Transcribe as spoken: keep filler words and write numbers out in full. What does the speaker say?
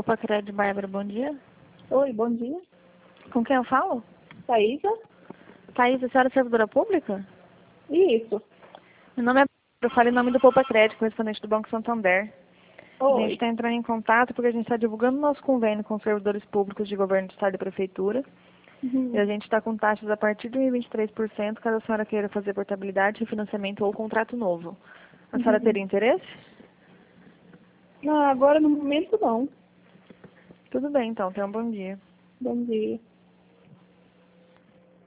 Poupa Crédito Bárbara, bom dia. Oi, bom dia. Com quem eu falo? Thaísa? Thaís, a senhora é servidora pública? Isso. Meu nome é... Eu falo em nome do Poupa Crédito, correspondente do Banco Santander. A gente Oi. está entrando em contato porque a gente está divulgando nosso convênio com os servidores públicos de governo do estado e prefeitura. E Uhum. a gente está com taxas a partir de vinte e três por cento caso a senhora queira fazer portabilidade, refinanciamento ou contrato novo. A senhora Uhum. teria interesse? Não, agora no momento não. Tudo bem, então. Tenha um bom dia. Bom dia.